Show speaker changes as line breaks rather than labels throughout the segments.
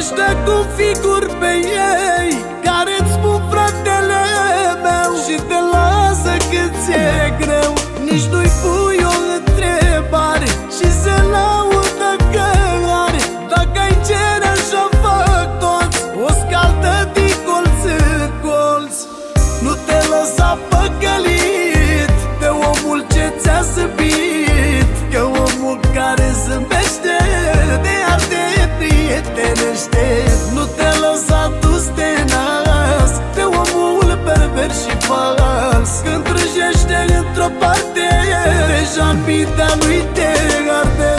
ăștia cu figuri pe ei, care-ți spun fratele meu și te lasă cât ți-e greu. Nici nu-i pui o întrebare și se laudă că are. Dacă ai cere așa fac toți, o scaldă din colț în colț. Nu te lăsa păcălit de omul ce ți-a zâmbit, că omul care zâmbește de arde prietenește. Nu te lăsa dus de nas de omul pervers și fals. Când trăjește într-o parte, deja în mintea lui te arde.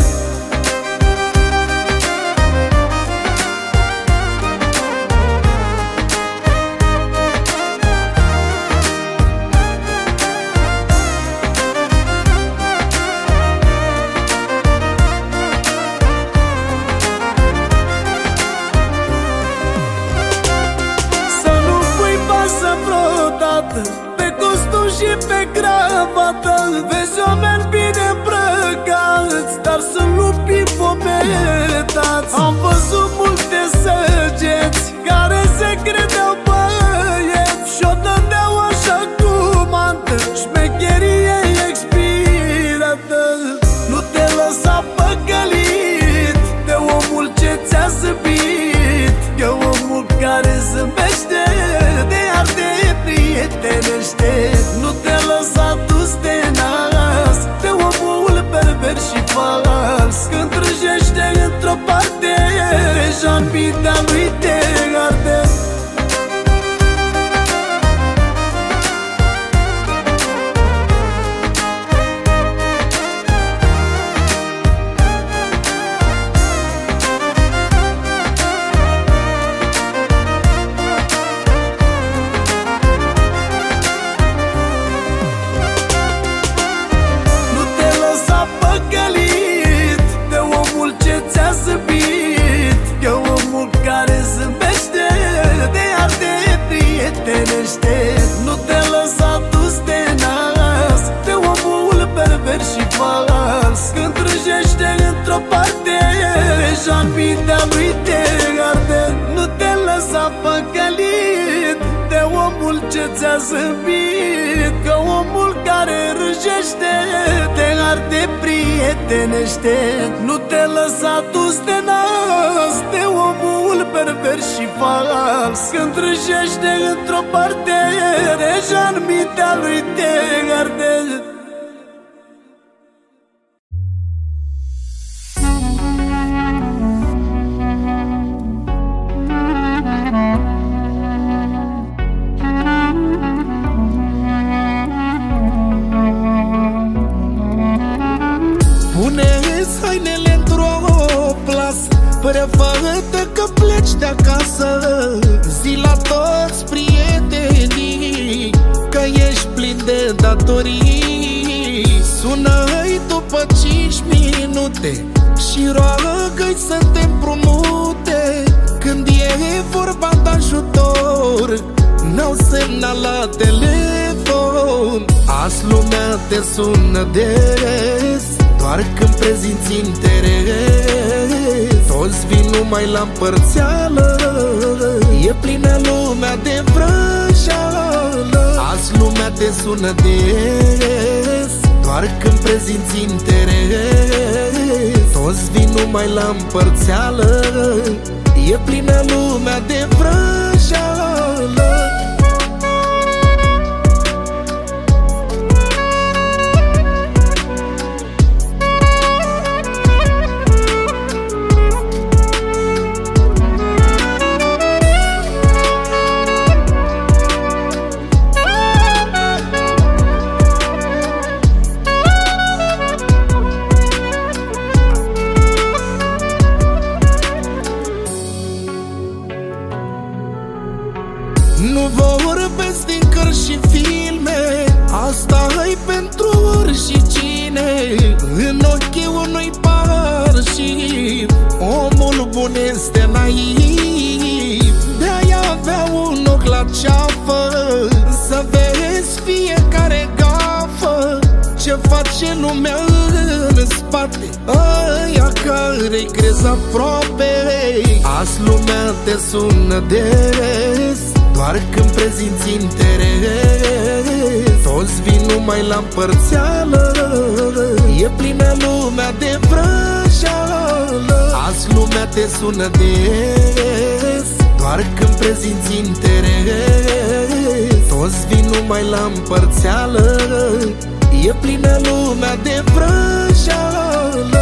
Pe costum și pe cravată vezi oameni bine îmbrăcați, dar sunt lupi fometați. Am văzut multe săgeți care se credeau băieți și-o dădeau așa cum antă, șmecherie expirată. Nu te lăsa păcălit de omul ce ți-a zâmbit, că omul care zâmbește de arde prietenește. Nu te lăsa dus de nas de omul pervers și fals. Când trăjește într-o parte, deja în mintea lui te arde. Nu te lăsa dus de nas de omul pervers și fals. Când trăjește într-o parte, deja în mintea lui te arde. Nu te lăsa păcălit de omul ce ți-a zâmbit, că omul care râjește te arde prietenește. Nu te lăsa dus de nas de omul pervers și fals. Când trăjește într-o parte, deja în mintea lui te arde.
Pune-ți hainele într-o plasă, prefă-te că pleci de acasă. Zi la toți prietenii că ești plin de datorii. Sună-i după 5 minute și roagă-i să te împrumute. Când e vorba de ajutor, n-au semnal la telefon. Azi lumea te sună des doar când prezinți interes. Toți vin numai la împărțeală, e plină lumea de vrăjeală. Azi lumea te sună des doar când prezinți interes. Toți vin numai la împărțeală, e plină lumea de vrăjeală. Nu vorbesc din cărți și filme, asta-i pentru oricine. În ochii unui parșiv, omul bun este naiv. De-aia avea un ochi la ceafă, să vezi fiecare gafă ce face lumea în în spate, aia care-i crezi aproape. Azi lumea te sună de râs doar când prezinți interes. Toți vin numai la împărțeală, e plină lumea de vrăjeală. Azi lumea te sună de râs doar când prezinți interes. Toți vin numai la împărțeală, e plină lumea de vrăjeală.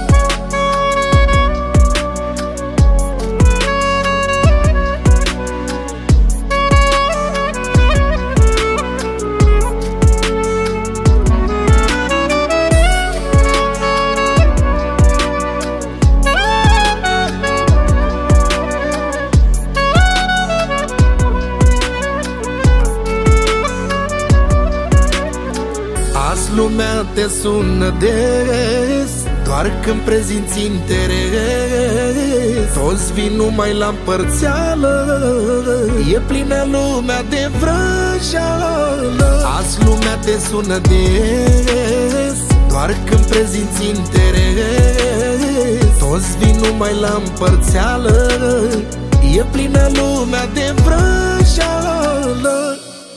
Lumea te sună de râs doar când prezinți interes. Toți vin numai la împărțeală, e plină lumea de vrăjeală. Azi lumea te sună de râs doar când prezinți interes. Toți vin numai la împărțeală, e plină lumea de vrăjeală.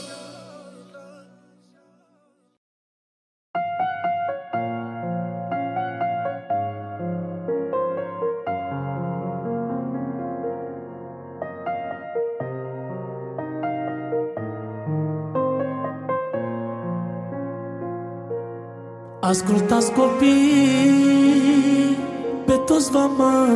Ascultați copii, pe toți v-am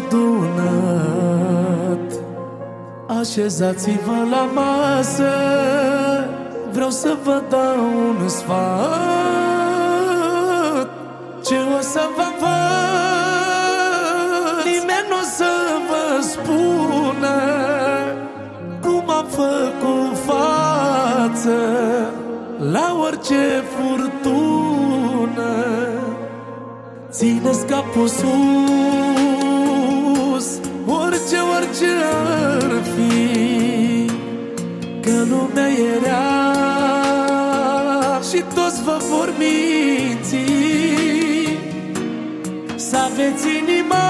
adunat. Așezați-vă la masă, vreau să vă dau un sfat. Ce o să vă văd, nimeni nu o să vă spună cum am făcut față la orice furtună. Țineți capul sus, orice ar fi, că lumea e rea și toți vă vor minți. Să aveți inima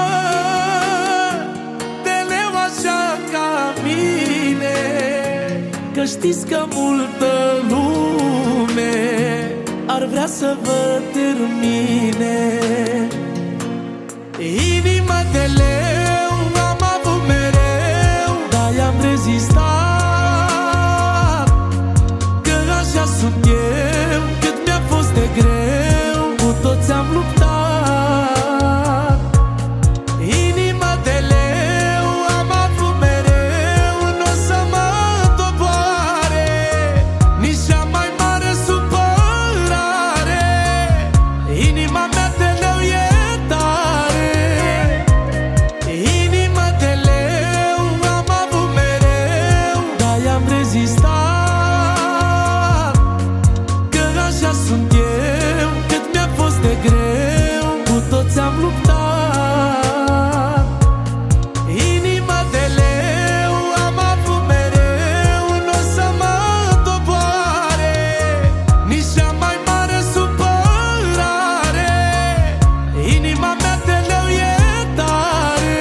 de leu așa ca mine, că știți că multă lume ar vrea să vă termine. Inima de leu am avut mereu, dar i-am rezistat, că așa sunt eu, cât mi-a fost de greu, cu toți am luptat. Inima de leu am avut mereu, n-o să mă doboare nici cea mai mare supărare. Inima mea de leu e tare. Inima de leu am avut mereu, dar i-am rezistat, că așa sunt eu, cât mi-a fost de greu, cu toți am luptat. Inima de leu am avut mereu, n-o să mă doboare nici cea mai mare supărare. Inima mea de leu e tare.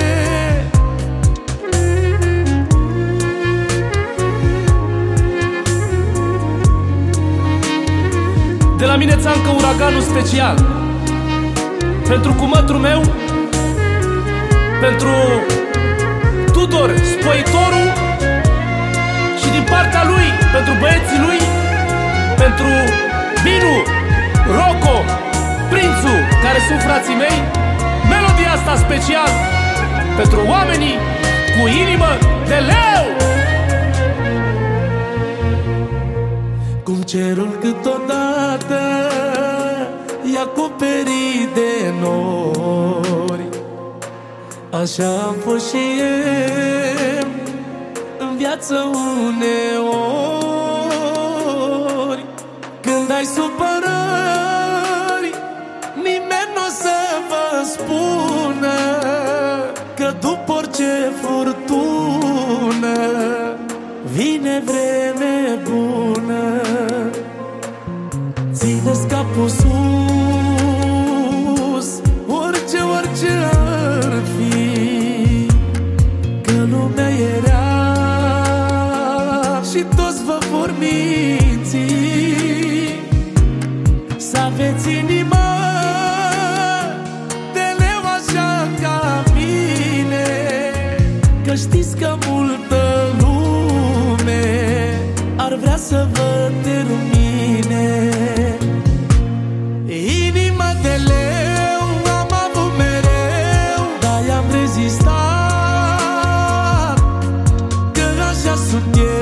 De la mine țancă uraganul special pentru cumătru meu, pentru Tudor, spoitorul, și din partea lui pentru băieții lui, pentru Binu, Rocco, Prințu, care sunt frații mei. Melodia asta special pentru oamenii cu inimă de leu. Cum cerul câteodată e acoperit de nori, așa am fost și eu în viață uneori. Când ai supărări, nimeni n-o să vă spună că după orice furtună vine vreme bună. Țineți capul sus,
și toți vă vor minți. Să aveți inima de leu așa ca mine, că știți că multă lume ar vrea să vă termine. Inima de leu am avut mereu, dar i-am rezistat, că așa sunt eu.